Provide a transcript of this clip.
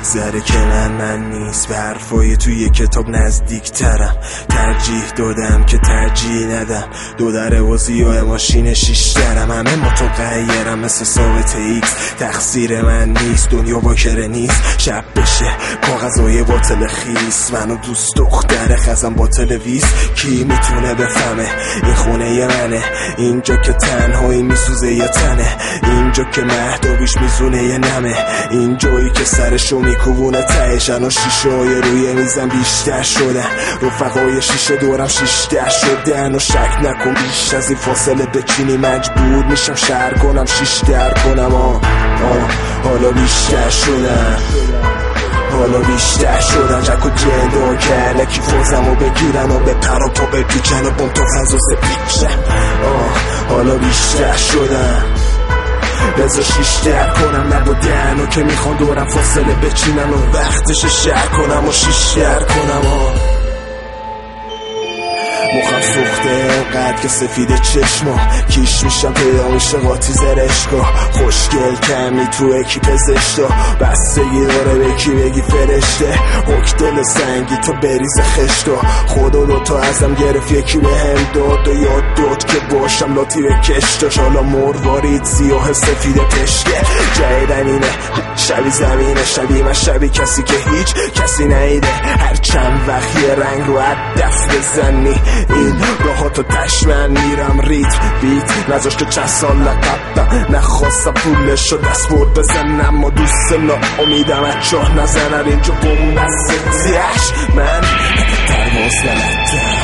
میگذره که من نیست. به حرفای توی کتاب نزدیک ترم، ترجیح دادم که ترجیح ندم. دو دره و زیاه ماشین 6 درم. همه متغیرم مثل ثابت ایکس، تقصیر من نیست. دنیا باکره نیست، شب بشه کاغذهای باطل خیس. منو دوست دختر خزم باطل ویس، کی میتونه بفهمه این خونه منه؟ اینجا که تنهایی میسوزه یه تنه، اینجا که مهدابیش میزونه یه نمه، اینجایی که سرشو میکوبونه تهشن و شیشه های روی میزم بیشتر شدن. رفقای شیشه دورم 6 در شدن و شک نکن بیش از این فاصله بچینی مجبور میشم شهر کنم 6 در کنم. حالا بیشتر شدن، حالا بیشتر شدن. جک و جلو کرده کی فوزمو بگیرن و به پر و پا بپیچن و بوم تو خزوز پیچن. حالا بیشتر شدن، بذار 6 در کنم نبودن و که میخوان دورم فاصله بچینن و وقتش شهر کنم و 6 در کنم. مخم سوخته اینقدر که سفید چشما کیش میشم پیدا میشه قاطی زرشگاه. خوشگل کمی تو اکی پزشتا، بستگی داره به کی بگی فرشته. حک دل سنگی تا بریز خشتا، خدا دوتا ازم گرفت یکی به هم داد و یاد داد که باشم لاتی به کشتاش. حالا مروارید سیاه سفید پشکه جای اینه، شبی زمینه، شبی من شبی کسی که هیچ کسی نیده. هر چند وقت یه رنگ رو دست بزنی این راحاتو تشمن میرم ریت بیت. نذاش که چند سال لقبم نخواستم پولشو دست برد بزنم و دوست ناامیدم از چاه نزنن اینجا بوم دست زیش. من پرواز بلدم